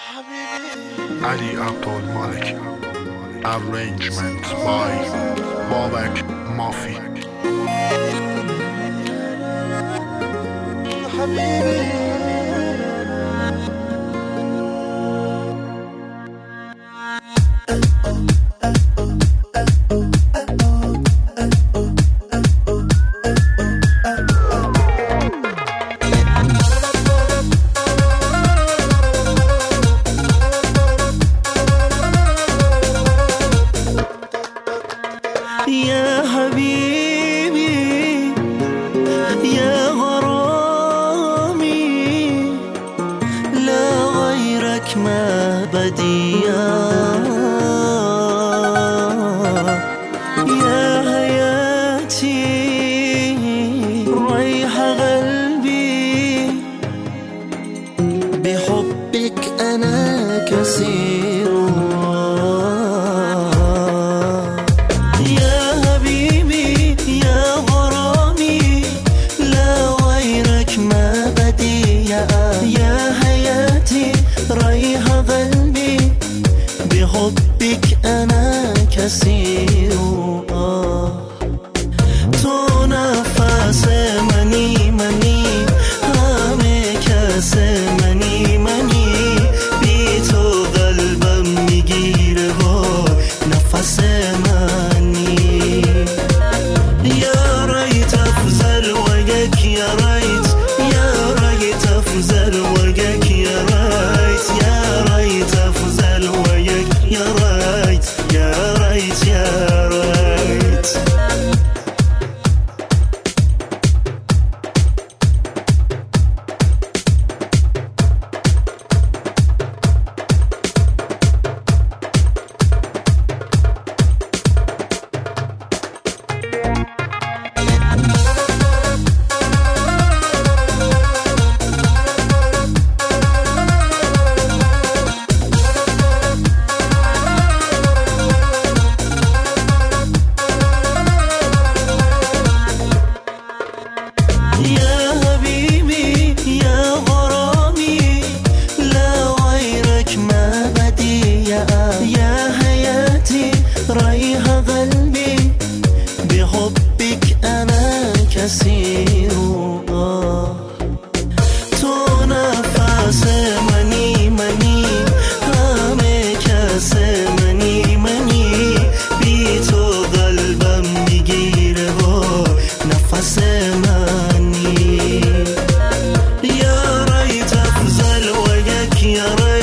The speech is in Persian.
Ali Abdul Malik. Arrangement by Babak Mafi. يا حبيبي يا غرامي لا غيرك ما بديا يا حياتي ريح قلبي بحبك أنا كثير ريح قلبي بحبك أنا كثير تو نفس منی همه کس منی بی تو قلبم میگیره و نفس منی یا ریت افضل و یک یا ریت افضل و یک یا ریت افضل و یک یا ریت يا حبيبي يا غرامي لا غيرك ما بديع يا حياتي ريح قلبي بحبك أنا كثير تو نفس منی همه کس منی بی تو قلبم میگیره و نفس منی یا ریت افضل و یک یا